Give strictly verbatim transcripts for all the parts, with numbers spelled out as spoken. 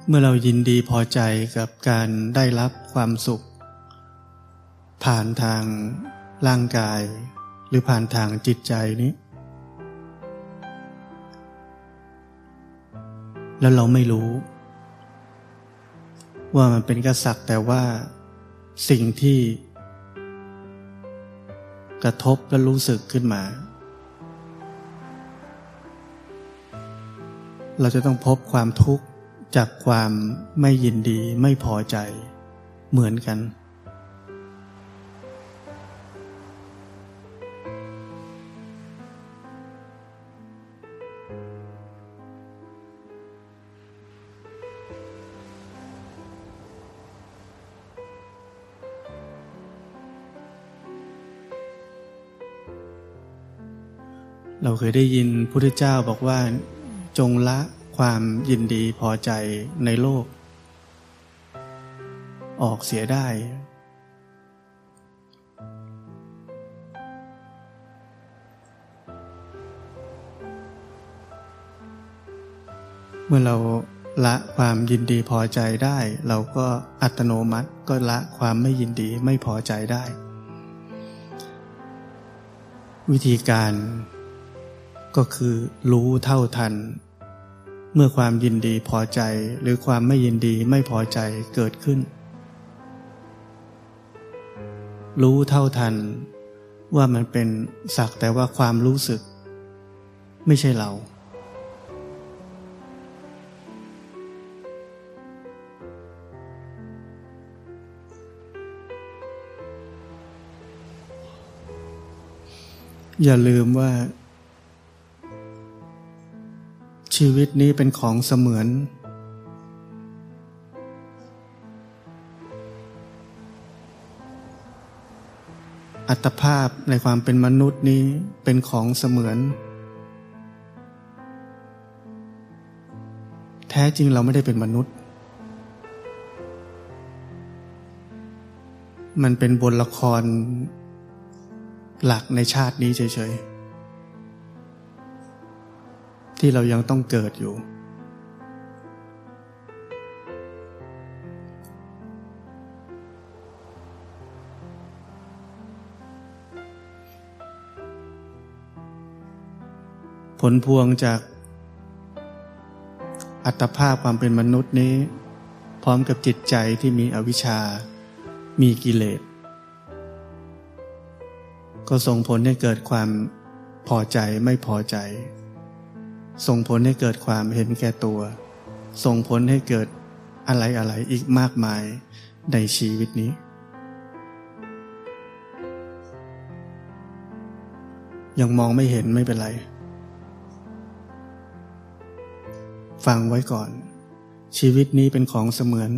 เมื่อเรายินดีพอใจกับการได้รับความสุขผ่านทางร่างกายหรือผ่านทางจิตใจนี้แล้วเราไม่รู้ว่ามันเป็นกระสักแต่ว่าสิ่งที่กระทบและรู้สึกขึ้นมาเราจะต้องพบความทุกข์จากความไม่ยินดีไม่พอใจเหมือนกันเราเคยได้ยินพุทธเจ้าบอกว่าจงละความยินดีพอใจในโลกออกเสียได้เมื่อเราละความยินดีพอใจได้เราก็อัตโนมัติก็ละความไม่ยินดีไม่พอใจได้วิธีการก็คือรู้เท่าทันเมื่อความยินดีพอใจหรือความไม่ยินดีไม่พอใจเกิดขึ้นรู้เท่าทันว่ามันเป็นสักแต่ว่าความรู้สึกไม่ใช่เราอย่าลืมว่าชีวิตนี้เป็นของเสมือนอัตภาพในความเป็นมนุษย์นี้เป็นของเสมือนแท้จริงเราไม่ได้เป็นมนุษย์มันเป็นบทละครหลักในชาตินี้เฉยๆที่เรายังต้องเกิดอยู่ผลพวงจากอัตภาพความเป็นมนุษย์นี้พร้อมกับจิตใจที่มีอวิชชามีกิเลสก็ส่งผลให้เกิดความพอใจไม่พอใจส่งผลให้เกิดความเห็นแก่ตัวส่งผลให้เกิดอะไรๆอีกมากมายในชีวิตนี้ยังมองไม่เห็นไม่เป็นไรฟังไว้ก่อนชีวิตนี้เป็นของเสมือน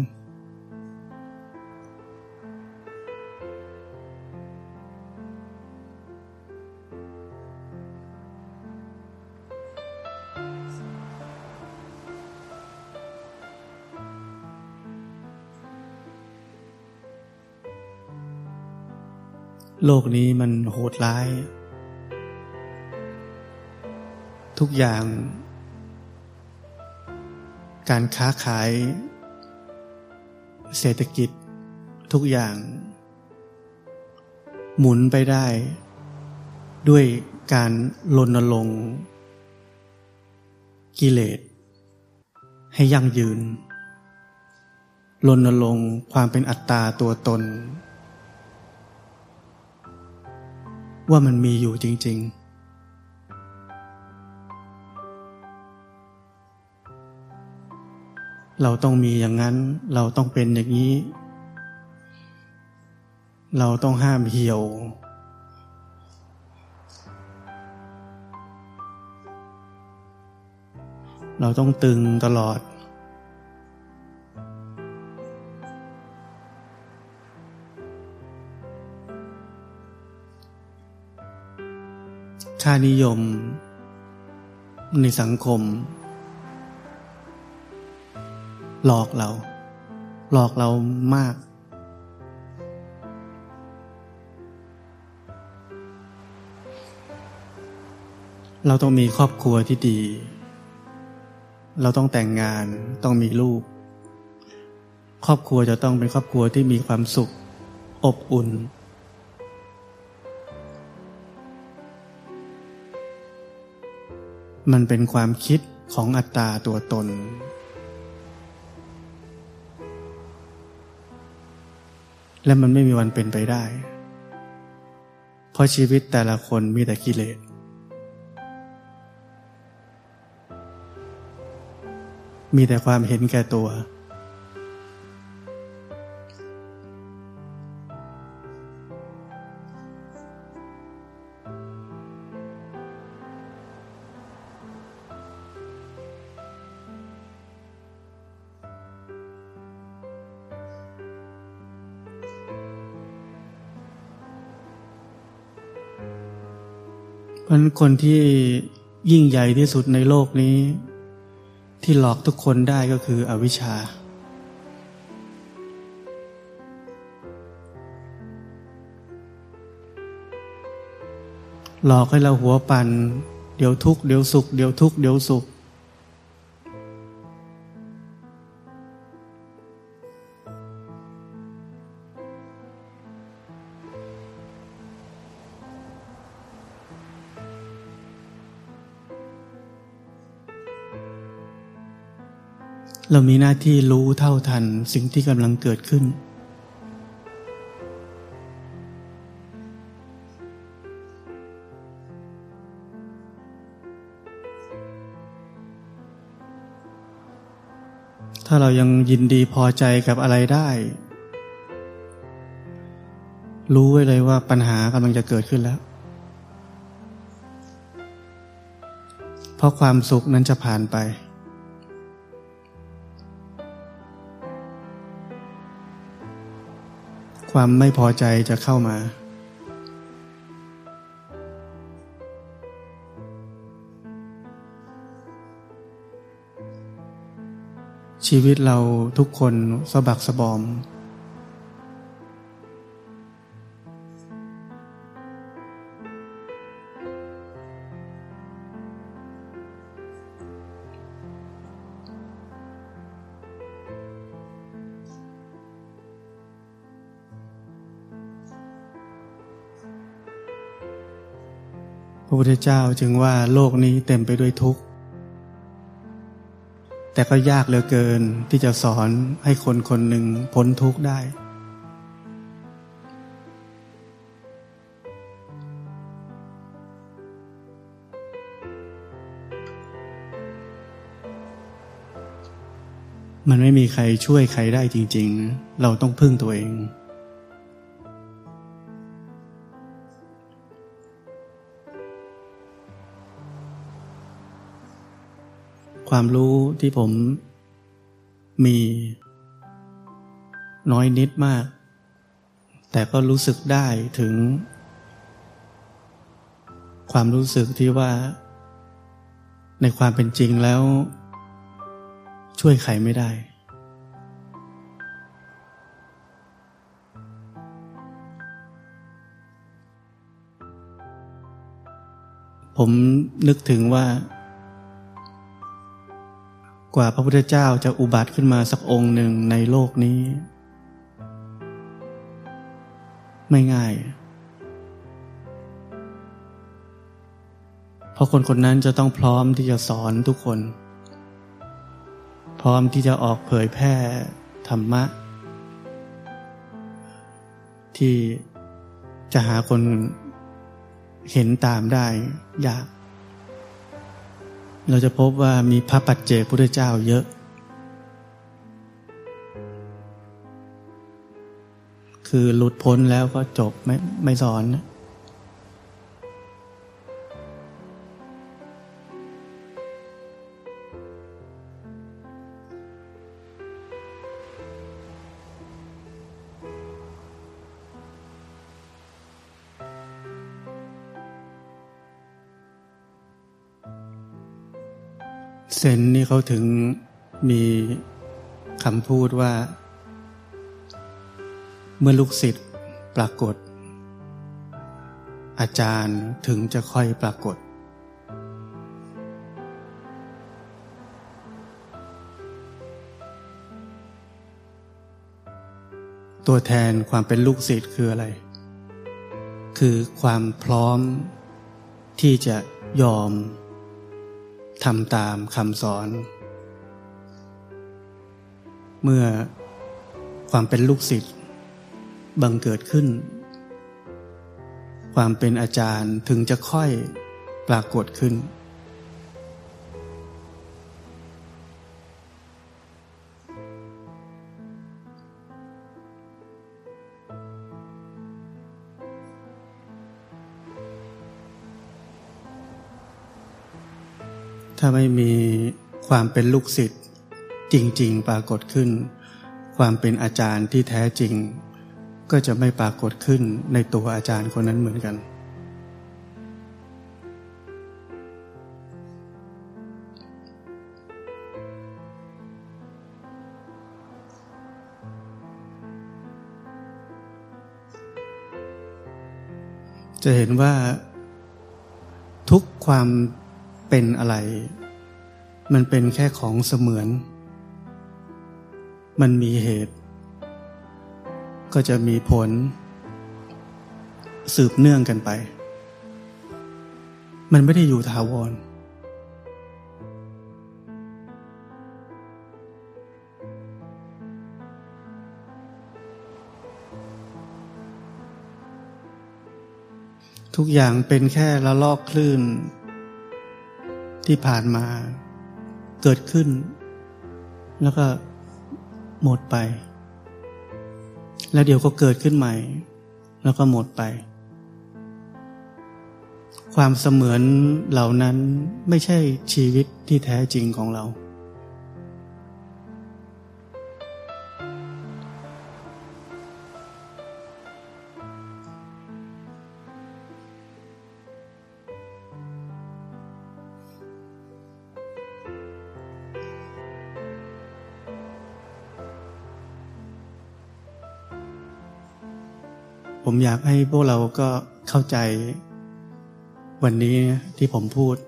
โลกนี้มันโหดร้ายทุกอย่างการค้าขายเศรษฐกิจทุกอย่างหมุนไปได้ด้วยการรณรงค์กิเลสให้ยั่งยืนรณรงค์ความเป็นอัตตาตัวตนว่ามันมีอยู่จริงๆเราต้องมีอย่างนั้นเราต้องเป็นอย่างนี้เราต้องห้ามเหี่ยวเราต้องตึงตลอดค่านิยมในสังคมหลอกเราหลอกเรามากเราต้องมีครอบครัวที่ดีเราต้องแต่งงานต้องมีลูกครอบครัวจะต้องเป็นครอบครัวที่มีความสุขอบอุ่นมันเป็นความคิดของอัตตาตัวตนและมันไม่มีวันเป็นไปได้เพราะชีวิตแต่ละคนมีแต่กิเลสมีแต่ความเห็นแก่ตัวเพราะฉะนั้นคนที่ยิ่งใหญ่ที่สุดในโลกนี้ที่หลอกทุกคนได้ก็คืออวิชชาหลอกให้เราหัวปั่นเดี๋ยวทุกข์เดี๋ยวสุขเดี๋ยวทุกข์เดี๋ยวสุขเรามีหน้าที่รู้เท่าทันสิ่งที่กำลังเกิดขึ้นถ้าเรายังยินดีพอใจกับอะไรได้รู้ไว้เลยว่าปัญหากำลังจะเกิดขึ้นแล้วเพราะความสุขนั้นจะผ่านไปความไม่พอใจจะเข้ามาชีวิตเราทุกคนสะบักสะบอมพระพุทธเจ้าจึงว่าโลกนี้เต็มไปด้วยทุกข์แต่ก็ยากเหลือเกินที่จะสอนให้คนคนหนึ่งพ้นทุกข์ได้มันไม่มีใครช่วยใครได้จริงๆเราต้องพึ่งตัวเองความรู้ที่ผมมีน้อยนิดมากแต่ก็รู้สึกได้ถึงความรู้สึกที่ว่าในความเป็นจริงแล้วช่วยใครไม่ได้ผมนึกถึงว่ากว่าพระพุทธเจ้าจะอุบัติขึ้นมาสักองค์หนึ่งในโลกนี้ไม่ง่ายเพราะคนคนนั้นจะต้องพร้อมที่จะสอนทุกคนพร้อมที่จะออกเผยแพร่ธรรมะที่จะหาคนเห็นตามได้ยากเราจะพบว่ามีพระปัจเจกพุทธเจ้าเยอะคือหลุดพ้นแล้วก็จบไม่ไม่สอนนะเซนนี่เขาถึงมีคำพูดว่าเมื่อลูกศิษย์ปรากฏอาจารย์ถึงจะค่อยปรากฏตัวแทนความเป็นลูกศิษย์คืออะไรคือความพร้อมที่จะยอมทำตามคำสอนเมื่อความเป็นลูกศิษย์บังเกิดขึ้นความเป็นอาจารย์ถึงจะค่อยปรากฏขึ้นถ้าไม่มีความเป็นลูกศิษย์จริงๆปรากฏขึ้นความเป็นอาจารย์ที่แท้จริงก็จะไม่ปรากฏขึ้นในตัวอาจารย์คนนั้นเหมือนกันจะเห็นว่าทุกความเป็นอะไรมันเป็นแค่ของเสมือนมันมีเหตุก็จะมีผลสืบเนื่องกันไปมันไม่ได้อยู่ถาวรทุกอย่างเป็นแค่ละลอกคลื่นที่ผ่านมาเกิดขึ้นแล้วก็หมดไปแล้วเดี๋ยวก็เกิดขึ้นใหม่แล้วก็หมดไปความเสมือนเหล่านั้นไม่ใช่ชีวิตที่แท้จริงของเราผมอยากให้พวกเราก็เข้าใจวันนี้ที่ผมพูด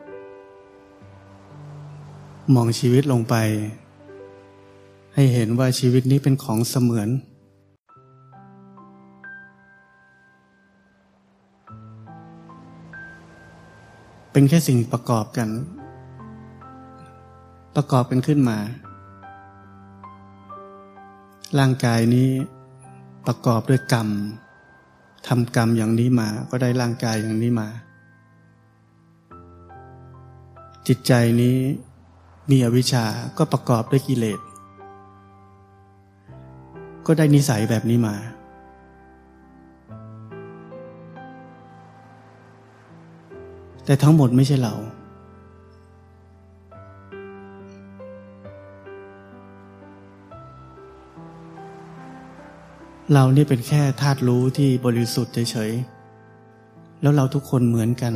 มองชีวิตลงไปให้เห็นว่าชีวิตนี้เป็นของเสมือนเป็นแค่สิ่งประกอบกันประกอบกันขึ้นมาร่างกายนี้ประกอบด้วยกรรมทำกรรมอย่างนี้มาก็ได้ร่างกายอย่างนี้มาจิตใจนี้มีอวิชชาก็ประกอบด้วยกิเลสก็ได้นิสัยแบบนี้มาแต่ทั้งหมดไม่ใช่เราเรานี่เป็นแค่ธาตุรู้ที่บริสุทธิ์เฉยๆแล้วเราทุกคนเหมือนกัน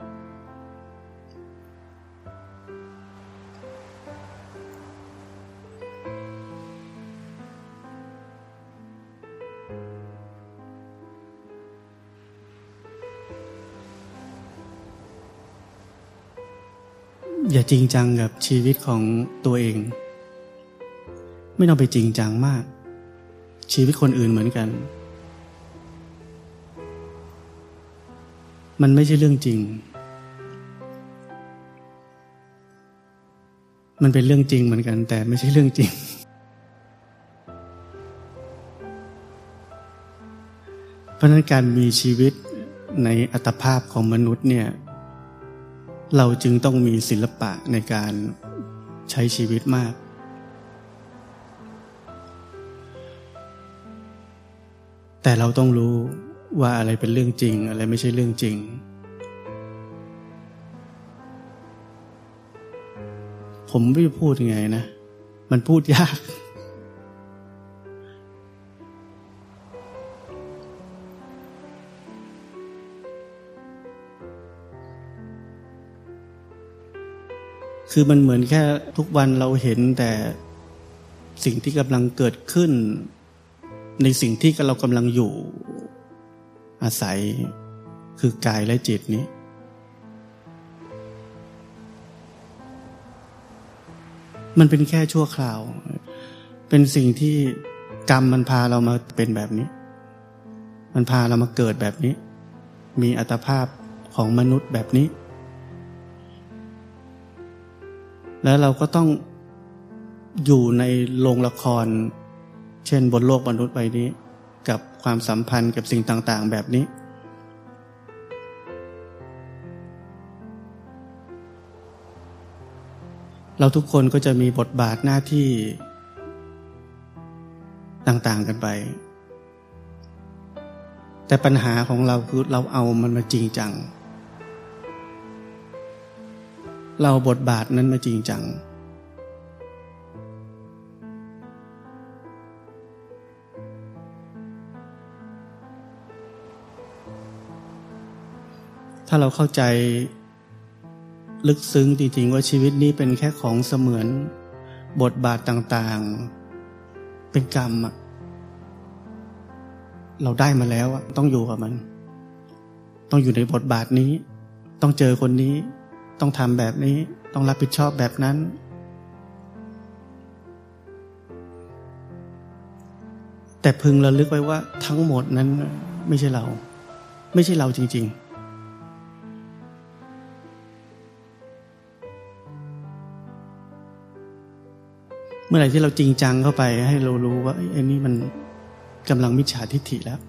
อย่าจริงจังกับชีวิตของตัวเองไม่ต้องไปจริงจังมากชีวิตคนอื่นเหมือนกันมันไม่ใช่เรื่องจริงมันเป็นเรื่องจริงเหมือนกันแต่ไม่ใช่เรื่องจริงเพราะฉะนั้นการมีชีวิตในอัตภาพของมนุษย์เนี่ยเราจึงต้องมีศิลปะในการใช้ชีวิตมากแต่เราต้องรู้ว่าอะไรเป็นเรื่องจริงอะไรไม่ใช่เรื่องจริงผมไม่พูดยังไงนะมันพูดยากคือมันเหมือนแค่ทุกวันเราเห็นแต่สิ่งที่กำลังเกิดขึ้นในสิ่งที่เรากำลังอยู่อาศัยคือกายและจิตนี้มันเป็นแค่ชั่วคราวเป็นสิ่งที่กรรมมันพาเรามาเป็นแบบนี้มันพาเรามาเกิดแบบนี้มีอัตภาพของมนุษย์แบบนี้แล้วเราก็ต้องอยู่ในโรงละครเช่นบนโลกมนุษย์ใบนี้กับความสัมพันธ์กับสิ่งต่างๆแบบนี้เราทุกคนก็จะมีบทบาทหน้าที่ต่างๆกันไปแต่ปัญหาของเราคือเราเอามันมาจริงจังเราบทบาทนั้นมาจริงจังถ้าเราเข้าใจลึกซึ้งจริงๆว่าชีวิตนี้เป็นแค่ของเสมือนบทบาทต่างๆเป็นกรรมอะเราได้มาแล้วอะต้องอยู่กับมันต้องอยู่ในบทบาทนี้ต้องเจอคนนี้ต้องทำแบบนี้ต้องรับผิดชอบแบบนั้นแต่พึงระลึกไว้ว่าทั้งหมดนั้นไม่ใช่เราไม่ใช่เราจริงๆเมื่อไหร่ที่เราจริงจังเข้าไปให้เรารู้ว่าไอ้นี่มันกำลังมิจฉาทิฏฐิแล้ว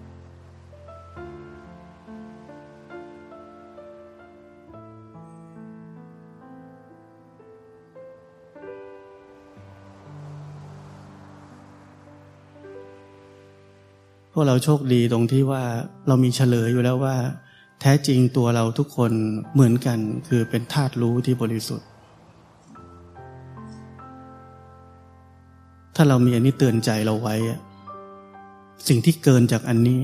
พวกเราโชคดีตรงที่ว่าเรามีเฉลยอยู่แล้วว่าแท้จริงตัวเราทุกคนเหมือนกันคือเป็นธาตุรู้ที่บริสุทธิ์ถ้าเรามีอันนี้เตือนใจเราไว้สิ่งที่เกินจากอันนี้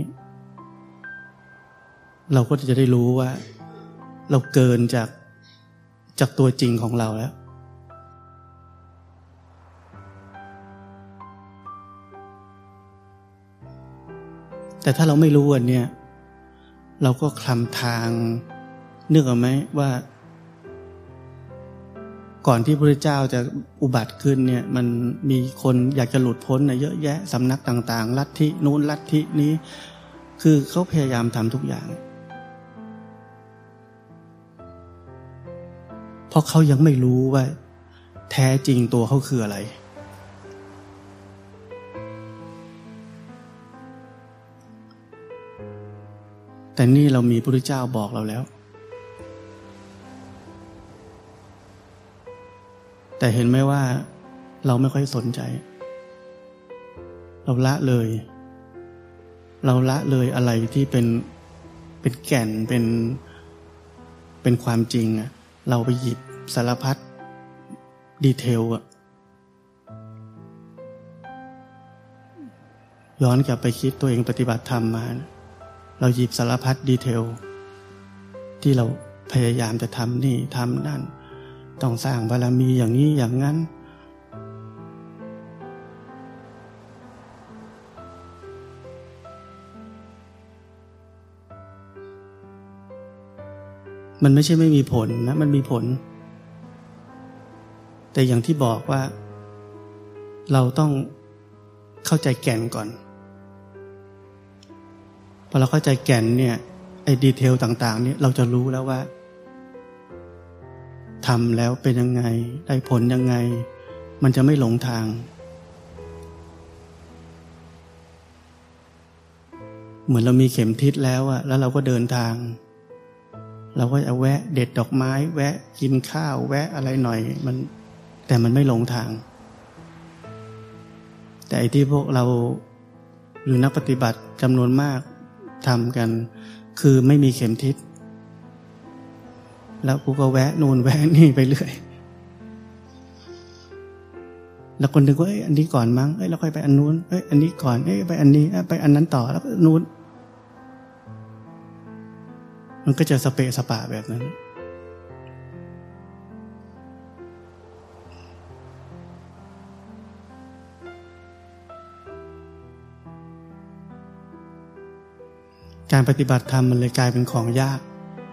เราก็จะได้รู้ว่าเราเกินจากจากตัวจริงของเราแล้วแต่ถ้าเราไม่รู้อันเนี้ยเราก็คลำทางนึกออกไหมว่าก่อนที่พระพุทธเจ้าจะอุบัติขึ้นเนี่ยมันมีคนอยากจะหลุดพ้นนะเยอะแยะสำนักต่างๆลัทธินู้นลัทธินี้คือเขาพยายามทำทุกอย่างเพราะเขายังไม่รู้ว่าแท้จริงตัวเขาคืออะไรแต่นี่เรามีพระพุทธเจ้าบอกเราแล้วแต่เห็นไหมว่าเราไม่ค่อยสนใจเราละเลยเราละเลยอะไรที่เป็นเป็นแก่นเป็นเป็นความจริงอะเราไปหยิบสารพัดดีเทลอะย้อนกลับไปคิดตัวเองปฏิบัติธรรมมาเราหยิบสารพัดดีเทลที่เราพยายามจะทำนี่ทำนั่นต้องสร้างบารมีอย่างนี้อย่างนั้นมันไม่ใช่ไม่มีผลนะมันมีผลแต่อย่างที่บอกว่าเราต้องเข้าใจแก่นก่อนพอเราเข้าใจแก่นเนี่ยไอ้ดีเทลต่างๆเนี่ยเราจะรู้แล้วว่าทำแล้วเป็นยังไงได้ผลยังไงมันจะไม่หลงทางเหมือนเรามีเข็มทิศแล้วอะแล้วเราก็เดินทางเราก็จะแวะเด็ดดอกไม้แวะกินข้าวแวะอะไรหน่อยมันแต่มันไม่หลงทางแต่ไอ้ที่พวกเราหรือนักปฏิบัติจำนวนมากทำกันคือไม่มีเข็มทิศแล้วกูก็แวะนู่นแวะนี่ไปเรื่อยแล้วคนนึกว่าเอ้ยอันนี้ก่อนมั้งเอ้ยแล้วค่อยไปอันนู้นเอ้ยอันนี้ก่อนเอ้ยไปอันนี้ไปอันนั้นต่อแล้วนู้นมันก็จะสเปะสปะแบบนั้นการปฏิบัติธรรมมันเลยกลายเป็นของยาก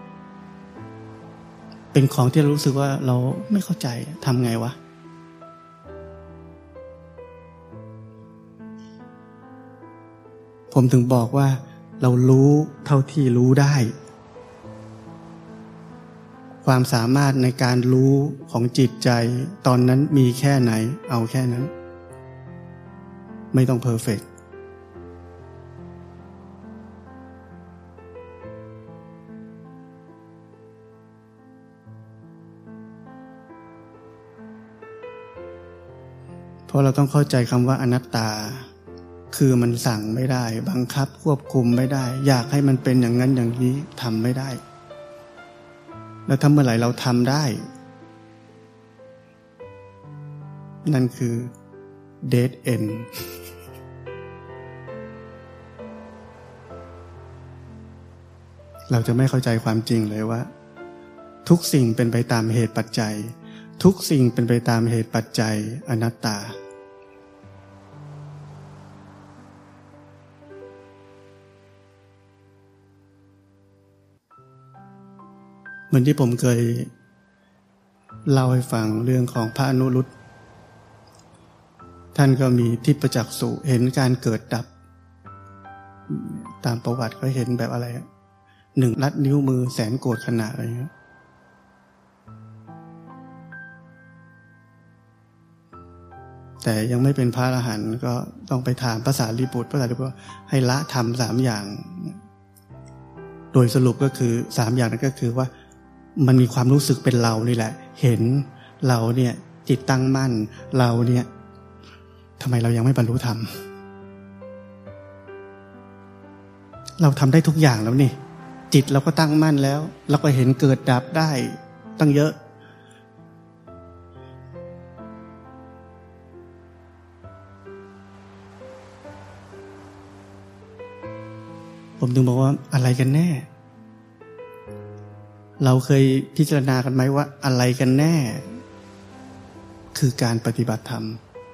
เป็นของที่เรารู้สึกว่าเราไม่เข้าใจทำไงวะผมถึงบอกว่าเรารู้เท่าที่รู้ได้ความสามารถในการรู้ของจิตใจตอนนั้นมีแค่ไหนเอาแค่นั้นไม่ต้องเพอร์เฟกต์เพราะเราต้องเข้าใจคำว่าอนัตตาคือมันสั่งไม่ได้บังคับควบคุมไม่ได้อยากให้มันเป็นอย่างนั้นอย่างนี้ทำไม่ได้แล้วถ้าเมื่อไหร่เราทำได้นั่นคือ dead end เราจะไม่เข้าใจความจริงเลยว่าทุกสิ่งเป็นไปตามเหตุปัจจัยทุกสิ่งเป็นไปตามเหตุปัจจัยอนัตตาเหมือนที่ผมเคยเล่าให้ฟังเรื่องของพระอนุรุตท่านก็มีทิพจักษุเห็นการเกิดดับตามประวัติก็เห็นแบบอะไรหนึ่งลัดนิ้วมือแสนโกรธขนาดอะไรเงี้ยแต่ยังไม่เป็นพระอรหันต์ก็ต้องไปถามพระสารีบุตรพระสารีบุตรให้ละธรรมสามอย่างโดยสรุปก็คือสามอย่างนั้นก็คือว่ามันมีความรู้สึกเป็นเรานี่แหละเห็นเราเนี่ยจิตตั้งมั่นเราเนี่ยทำไมเรายังไม่บรรลุธรรมเราทำได้ทุกอย่างแล้วนี่จิตเราก็ตั้งมั่นแล้วเราก็เห็นเกิดดับได้ตั้งเยอะผมถึงบอกว่าอะไรกันแน่เราเคยพิจารณากันไหมว่าอะไรกันแน่คือการปฏิบัติธรรม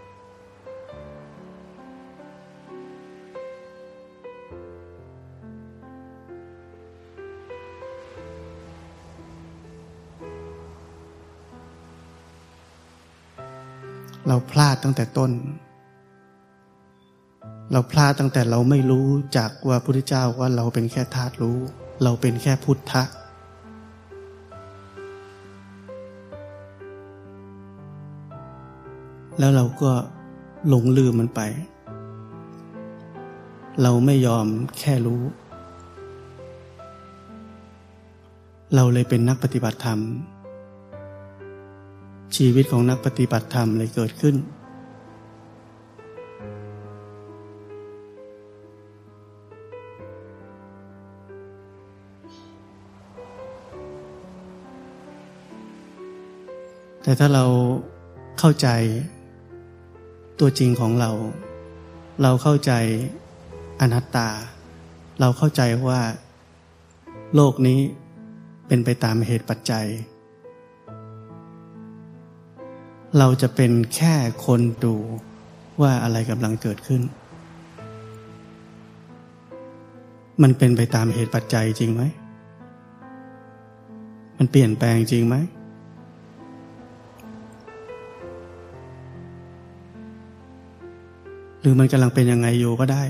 เราพลาดตั้งแต่ต้นเราพลาดตั้งแต่เราไม่รู้จักว่าพระพุทธเจ้าว่าเราเป็นแค่ธาตุรู้เราเป็นแค่พุทธะแล้วเราก็หลงลืมมันไปเราไม่ยอมแค่รู้เราเลยเป็นนักปฏิบัติธรรมชีวิตของนักปฏิบัติธรรมเลยเกิดขึ้นแต่ถ้าเราเข้าใจตัวจริงของเราเราเข้าใจอนัตตาเราเข้าใจว่าโลกนี้เป็นไปตามเหตุปัจจัยเราจะเป็นแค่คนดูว่าอะไรกำลังเกิดขึ้นมันเป็นไปตามเหตุปัจจัยจริงไหมมันเปลี่ยนแปลงจริงไหมหรือมันกำลังเป็นยังไงอยู่ก็ได้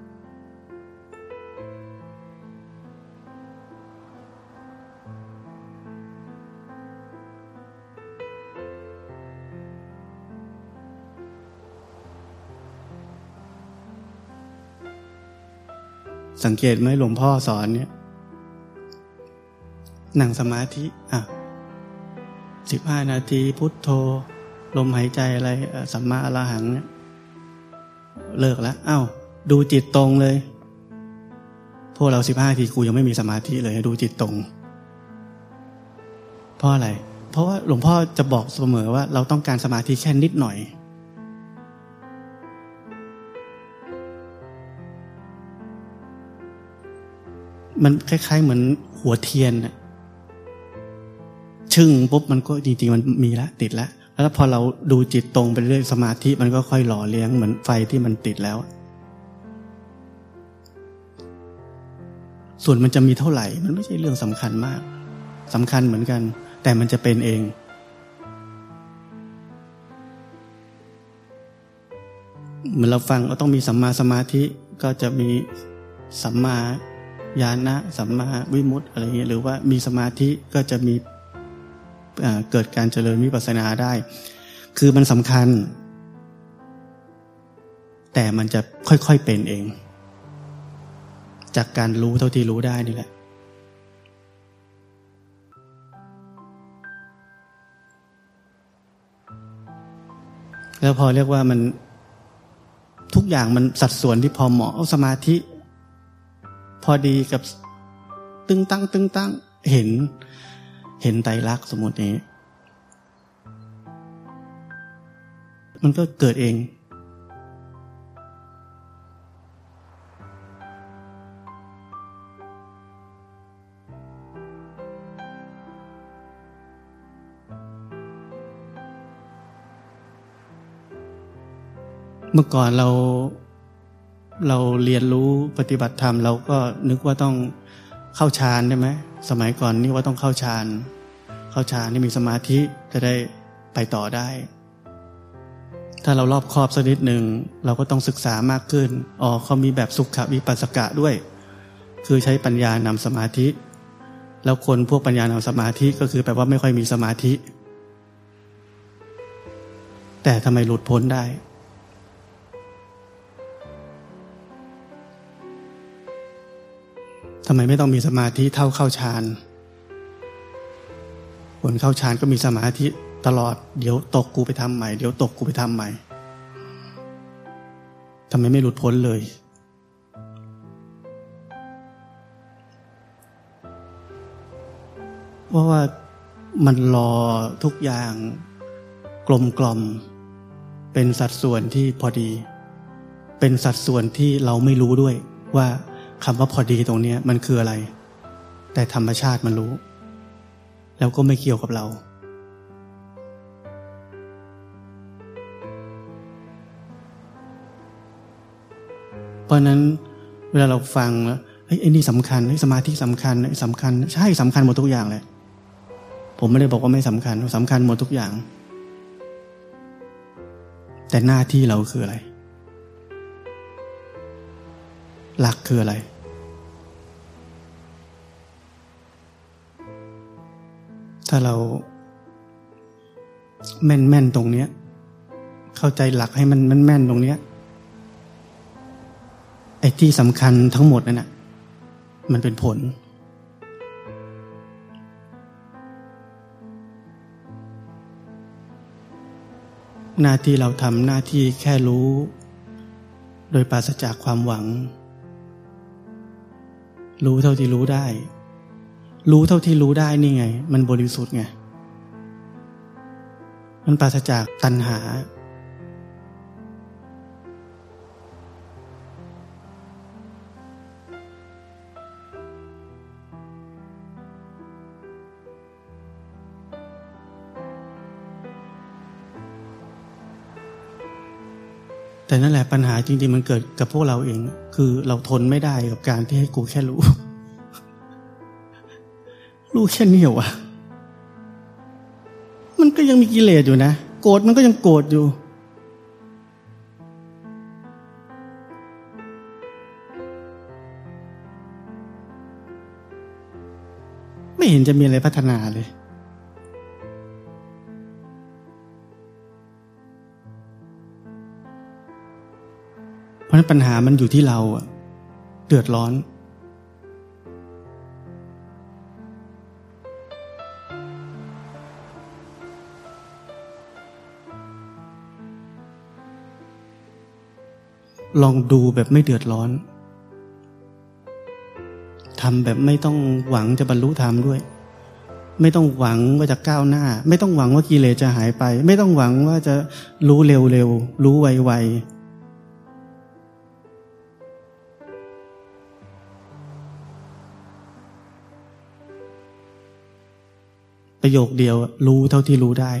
สังเกตไหมหลวงพ่อสอนเนี่ยนั่งสมาธิอ่ะสิบห้านาทีพุทโธลมหายใจอะไรสัมมาอรหังเนี่ยเลิกแล้วอ้าวดูจิตตรงเลยพวกเราสิบห้านาทีกูยังไม่มีสมาธิเลยดูจิตตรงเพราะอะไรเพราะว่าหลวงพ่อจะบอกเสมอว่าเราต้องการสมาธิแค่นิดหน่อยมันคล้ายๆเหมือนหัวเทียนน่ะชึ่งปุ๊บมันก็จริงๆมันมีแล้วติดแล้วแล้วพอเราดูจิตตรงไปเรื่อยสมาธิมันก็ค่อยหล่อเลี้ยงเหมือนไฟที่มันติดแล้วส่วนมันจะมีเท่าไหร่มันไม่ใช่เรื่องสำคัญมากสำคัญเหมือนกันแต่มันจะเป็นเองเหมือนเราฟังเราต้องมีสัมมาสมาธิก็จะมีสัมมาญาณะสัมมาวิมุตติอะไรเงี้ยหรือว่ามีสมาธิก็จะมีเกิดการเจริญวิปัสสนาได้คือมันสำคัญแต่มันจะค่อยๆเป็นเองจากการรู้เท่าที่รู้ได้นี่แหละแล้วพอเรียกว่ามันทุกอย่างมันสัดส่วนที่พอเหมาะเอาสมาธิพอดีกับตึงตั้งตึงตั้งเห็นเห็นไตรลักษณ์สมมตินี้มันก็เกิดเองเมื่อก่อนเราเราเรียนรู้ปฏิบัติธรรมเราก็นึกว่าต้องเข้าฌานใช่ไหมสมัยก่อนนี่ว่าต้องเข้าฌานเข้าฌานนี่มีสมาธิจะได้ไปต่อได้ถ้าเรารอบคอบสักนิดหนึ่งเราก็ต้องศึกษามากขึ้นอ๋อเขามีแบบสุขวิปัสสกะด้วยคือใช้ปัญญานำสมาธิแล้วคนพวกปัญญานำสมาธิก็คือแปลว่าไม่ค่อยมีสมาธิแต่ทำไมหลุดพ้นได้ทำไมไม่ต้องมีสมาธิเท่าเข้าฌานคนเข้าฌานก็มีสมาธิตลอดเดี๋ยวตกกูไปทำใหม่เดี๋ยวตกกูไปทำใหม่ทำไมไม่หลุดพ้นเลยเพราะว่ามันรอทุกอย่างกลมกล่อมเป็นสัดส่วนที่พอดีเป็นสัดส่วนที่เราไม่รู้ด้วยว่าคำว่าพอดีตรงนี้มันคืออะไรแต่ธรรมชาติมันรู้แล้วก็ไม่เกี่ยวกับเราเพราะนั้นเวลาเราฟังแล้วเฮ้ยไอ้นี่สำคัญไอ้สมาธิสำคัญไอ้สำคัญใช่สำคัญหมดทุกอย่างเลยผมไม่ได้บอกว่าไม่สำคัญสำคัญหมดทุกอย่างแต่หน้าที่เราคืออะไรหลักคืออะไรถ้าเราแม่นๆตรงเนี้ยเข้าใจหลักให้มันแม่นๆตรงเนี้ยไอ้ที่สำคัญทั้งหมดนั่นน่ะมันเป็นผลหน้าที่เราทำหน้าที่แค่รู้โดยปราศจากความหวังรู้เท่าที่รู้ได้รู้เท่าที่รู้ได้นี่ไงมันบริสุทธิ์ไงมันปราศจากตัณหาแต่นั่นแหละปัญหาจริงๆมันเกิดกับพวกเราเองคือเราทนไม่ได้กับการที่ให้กูแค่รู้รู้แค่นี้เหรอวะมันก็ยังมีกิเลสอยู่นะโกรธมันก็ยังโกรธอยู่ไม่เห็นจะมีอะไรพัฒนาเลยเพราะฉะนั้นปัญหามันอยู่ที่เราอะเดือดร้อนลองดูแบบไม่เดือดร้อนทำแบบไม่ต้องหวังจะบรรลุธรรมด้วยไม่ต้องหวังว่าจะก้าวหน้าไม่ต้องหวังว่ากิเลสจะหายไปไม่ต้องหวังว่าจะรู้เร็วๆรู้ไวๆประโยคเดียวรู้เท่าที่รู้ได้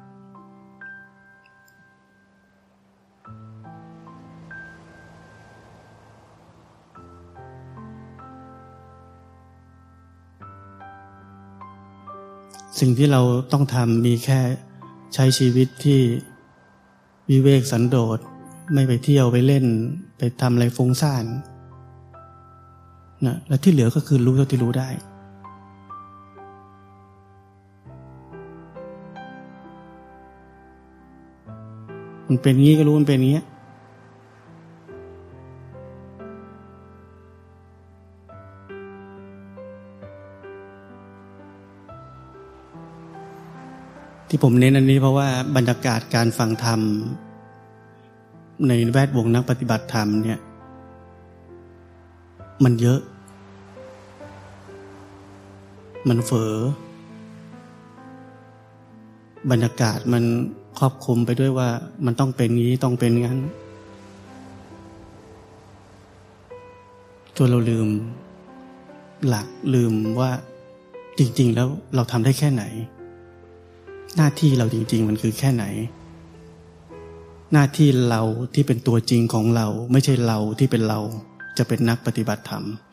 สิ่งที่เราต้องทำมีแค่ใช้ชีวิตที่วิเวกสันโดษไม่ไปเที่ยวไปเล่นไปทำอะไรฟุ้งซ่านนะแล้วที่เหลือก็คือรู้เท่าที่รู้ได้มันเป็นงี้ก็รู้มันเป็นงี้ที่ผมเน้นอันนี้เพราะว่าบรรยากาศการฟังธรรมในแวดวงนักปฏิบัติธรรมเนี่ยมันเยอะมันเฝอบรรยากาศมันครอบคลุมไปด้วยว่ามันต้องเป็นงี้ต้องเป็นงั้นจนเราลืมหลักลืมว่าจริงๆแล้วเราทำได้แค่ไหนหน้าที่เราจริงๆมันคือแค่ไหนหน้าที่เราที่เป็นตัวจริงของเราไม่ใช่เราที่เป็นเราจะเป็นนักปฏิบัติธรรม